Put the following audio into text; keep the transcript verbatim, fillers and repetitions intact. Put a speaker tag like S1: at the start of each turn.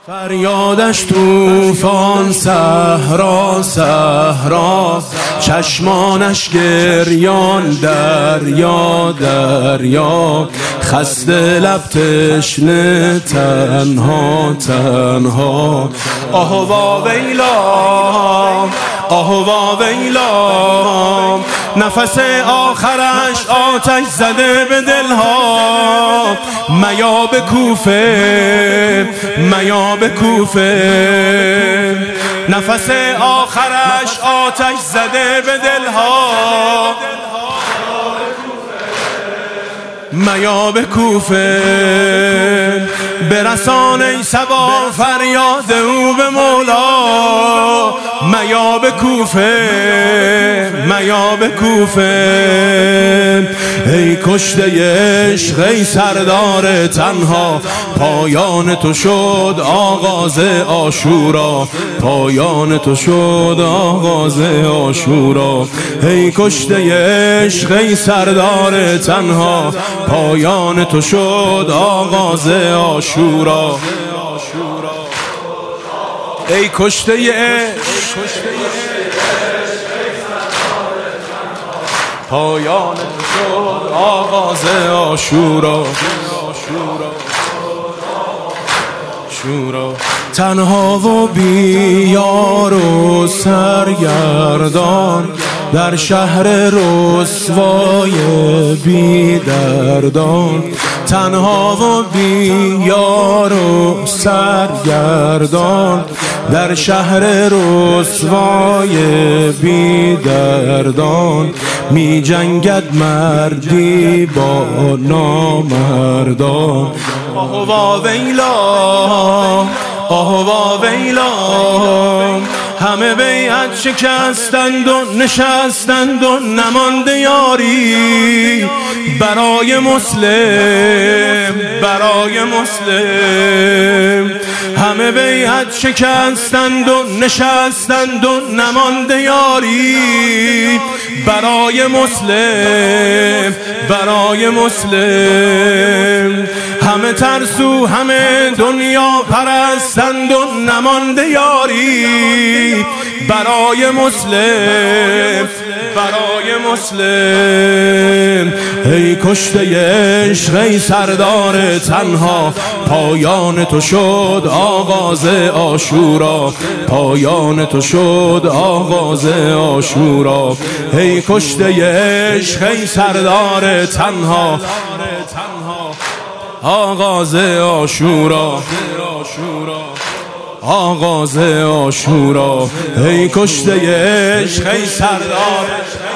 S1: فریادش طوفان صحرا صحرا، چشمانش گریان دریا دریا، خسته لب تشنه تنها تنها. آه وا ویلا آه وا ویلا، نفس آخرش آتش زده به دلها. میا به کوفه میا به کوفه، نفس آخرش آتش زده به دلها. میا به کوفه، برسان ای صبا فریاد او به مولا. میا به کوفه میا به کوفه، ای کشته عشق ای سردار تنها. پایان تو شد آغاز عاشورا، پایان تو شد آغاز عاشورا. ای کشته عشق ای سردار تنها، پایان تو شد آغاز عاشورا. ای کشته عشق پایان تو شد آغاز عاشورا. شورا تنها و بیار و سرگردان، در شهر رسوای بی دردان. تنها و بیار و سرگردان، در شهر رسوای بی دردان. می جنگد مردی با نامردان. آه وا ویلا آه وا ویلا، همه بیعت شکستند و نشستند و نمانده یاری. برای مسلم برای مسلم، همه بیعت شکستند و نشستند و نمانده یاری. برای مسلم برای مسلم، همه ترسو همه دنیا پرستند و نمانده یاری. برای مسلم برای مسلم، ای کشته عشق ای سردار تنها. پایان تو شد آغاز عاشورا، پایان تو شد آغاز عاشورا. ای کشته عشق ای سردار تنها، آغاز عاشورا آغاز عاشورا. ای کشته عشق ای سردار